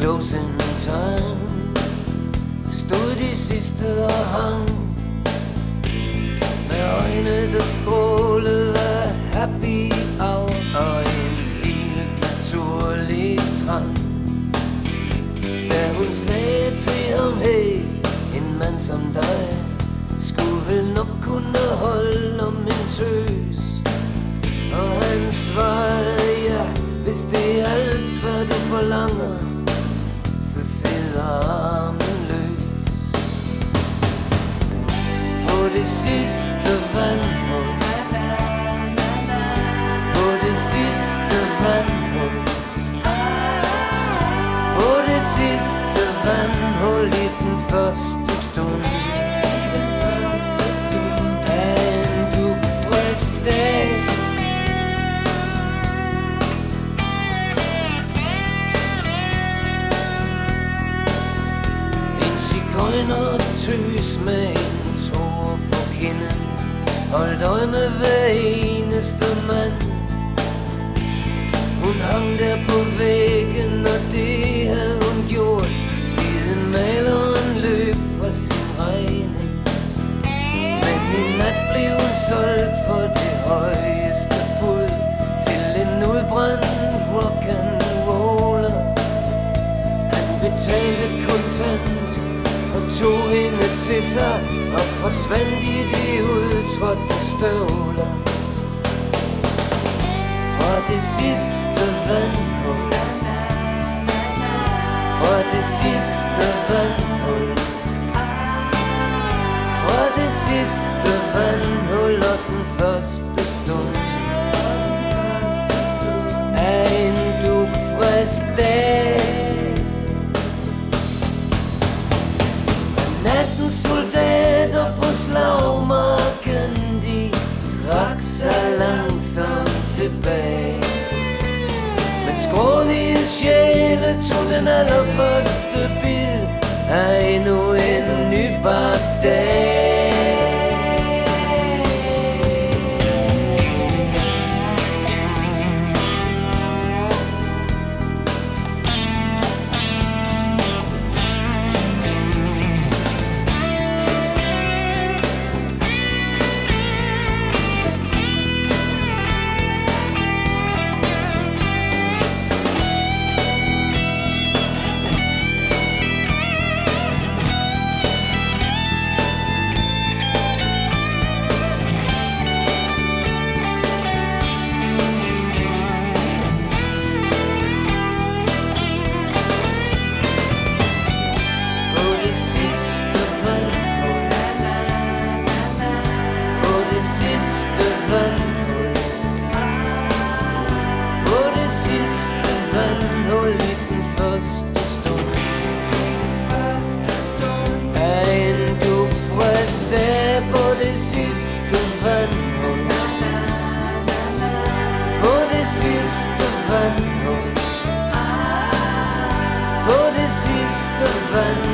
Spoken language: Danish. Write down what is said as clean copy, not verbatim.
closing time. Stod de sidste og hang med øjne, der strålede af happy hour og en helt naturlig trang. Da hun sagde til ham, hey, en mand som dig skulle vel nok kunne holde om en tøs. Og han svarede, ja, hvis det er alt, hvad du forlanger, så sidder armen løs. På det sidste vandhul, på det sidste vandhul, på det sidste vandhul i den første stund af en dugfrisk dag. Og tøs med en tår på kinden, holdt øje med hver eneste mand. Hun hang der på væggen, og det havde hun gjort siden maleren løb fra sin regning. Men i nat blev hun solgt for det højeste bud til en udbrændt rock'n'roller. Han betalte kontant og tog hende til sig og forsvandt i de udtrådte støvler. Fra det sidste vandhul, fra det sidste vandhul, fra det sidste vandhul og den første stund af en dugfrisk dag. Nattens soldater på slagmarken, de trak sig langsomt tilbage. Men grådige sjæle tog den allerførste bid af endnu en nybagt dag. Sidste vandhul,